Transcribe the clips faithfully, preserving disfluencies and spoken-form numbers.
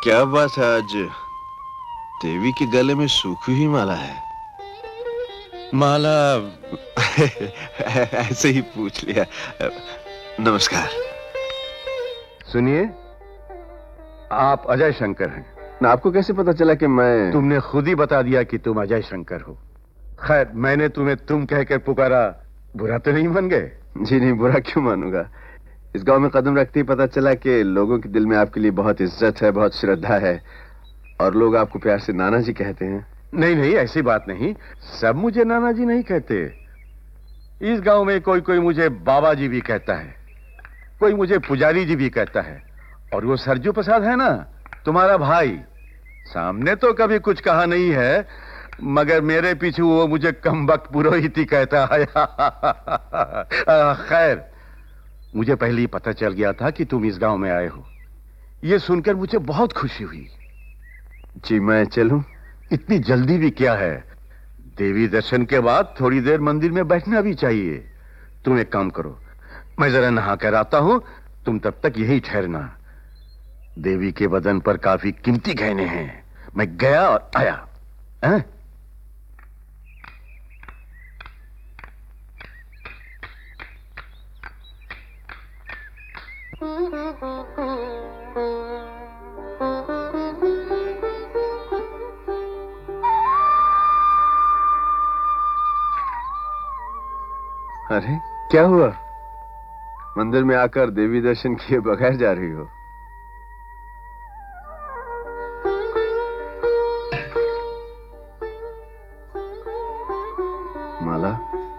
क्या बात है, आज देवी के गले में सूखी हुई माला है? माला ऐसे ही पूछ लिया। नमस्कार। सुनिए, आप अजय शंकर हैं ना? आपको कैसे पता चला कि मैं? तुमने खुद ही बता दिया कि तुम अजय शंकर हो। खैर, मैंने तुम्हें तुम कहकर पुकारा, बुरा तो नहीं मान गए? जी नहीं, बुरा क्यों मानूंगा। इस गांव में कदम रखते ही पता चला कि लोगों के दिल में आपके लिए बहुत इज्जत है, बहुत श्रद्धा है, और लोग आपको प्यार से नाना जी कहते हैं। नहीं नहीं, ऐसी बात नहीं, सब मुझे नाना जी नहीं कहते। इस गांव में कोई कोई मुझे बाबा जी भी कहता है, कोई मुझे पुजारी जी भी कहता है, और वो सरजू प्रसाद है ना, तुम्हारा भाई, सामने तो कभी कुछ कहा नहीं है, मगर मेरे पीछे वो मुझे कमबख्त पुरोहित ही कहता है। खैर, मुझे पहले ही पता चल गया था कि तुम इस गांव में आए हो। ये सुनकर मुझे बहुत खुशी हुई। जी, मैं चलूं? इतनी जल्दी भी क्या है? देवी दर्शन के बाद थोड़ी देर मंदिर में बैठना भी चाहिए। तुम एक काम करो, मैं जरा नहा कर आता हूं, तुम तब तक यही ठहरना। देवी के बदन पर काफी कीमती गहने हैं। मैं गया और आया। हैं? अरे, क्या हुआ? मंदिर में आकर देवी दर्शन किए बगैर जा रही हो? माला,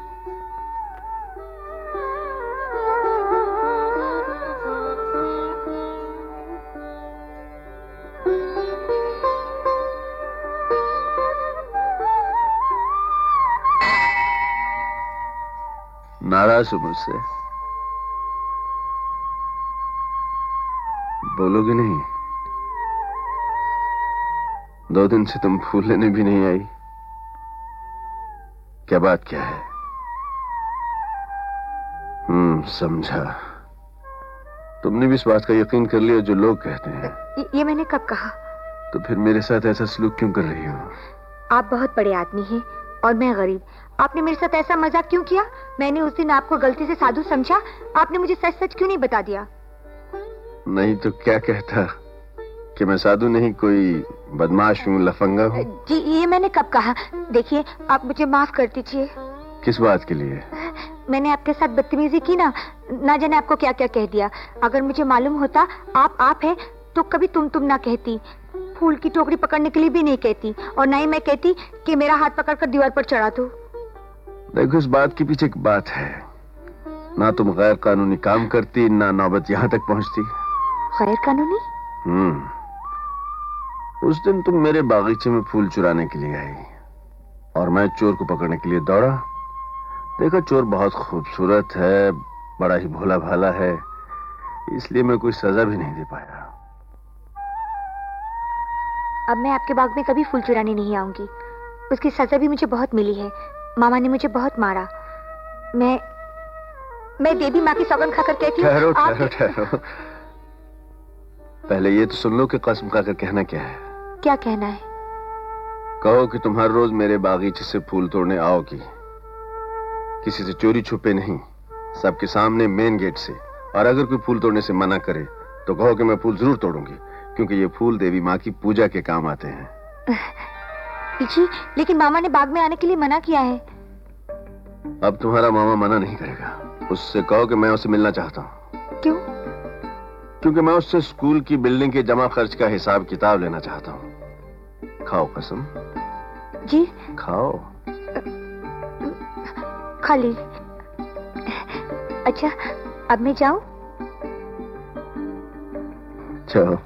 नाराज हो मुझसे? बोलोगे नहीं? दो दिन से तुम फूल लेने भी नहीं आई। क्या बात क्या है? हम्म समझा। तुमने भी इस बात का यकीन कर लिया जो लोग कहते हैं। ये मैंने कब कहा? तो फिर मेरे साथ ऐसा सलूक क्यों कर रही हो? आप बहुत बड़े आदमी हैं और मैं गरीब। आपने मेरे साथ ऐसा मजाक क्यों किया? मैंने उस दिन आपको गलती से साधु समझा। आपने मुझे सच सच क्यों नहीं बता दिया? नहीं तो क्या कहता कि मैं साधु नहीं, कोई बदमाश हूँ, लफंगा हूँ? जी, ये मैंने कब कहा? देखिए, आप मुझे माफ कर दीजिए। किस बात के लिए? मैंने आपके साथ बदतमीजी की ना, ना जाने आपको क्या क्या कह दिया। अगर मुझे मालूम होता आप आप है तो कभी तुम तुम ना कहती, फूल की टोकरी पकड़ने के लिए भी नहीं कहती, और ना ही मैं कहती कि मेरा हाथ पकड़कर दीवार पर चढ़ा दो। देखो, इस बात के पीछे एक बात है। ना तुम गैर कानूनी काम करती, ना नौबत यहाँ तक पहुँचती। गैर कानूनी? हम्म उस दिन तुम मेरे बागीचे में फूल चुराने के लिए आई और मैं चोर को पकड़ने के लिए दौड़ा। देखा, चोर बहुत खूबसूरत है, बड़ा ही भोला भाला है, इसलिए मैं कोई सजा भी नहीं दे पाया। अब मैं आपके बाग में कभी फूल चुराने नहीं आऊंगी। उसकी सजा भी मुझे बहुत मिली है। मामा ने मुझे बहुत मारा। मैं मैं देवी माँ की सौगंध खाकर कहती हूँ। ठहरो ठहरो ठहरो, पहले ये तो सुन लो कि कसम खाकर कहना क्या है। क्या कहना है? कहो कि तुम हर रोज मेरे बागीचे से फूल तोड़ने आओगी, किसी से चोरी छुपे नहीं, सबके सामने मेन गेट से। और अगर कोई फूल तोड़ने से मना करे तो कहो कि मैं फूल जरूर तोड़ूंगी, क्योंकि ये फूल देवी माँ की पूजा के काम आते हैं। जी, लेकिन मामा ने बाग में आने के लिए मना किया है। अब तुम्हारा मामा मना नहीं करेगा। उससे कहो कि मैं उसे मिलना चाहता हूँ। क्यों? क्योंकि मैं उससे स्कूल की बिल्डिंग के जमा खर्च का हिसाब किताब लेना चाहता हूँ। खाओ कसम। जी? खाओ। खा ली। अच्छा, अब मैं जाऊं? चलो।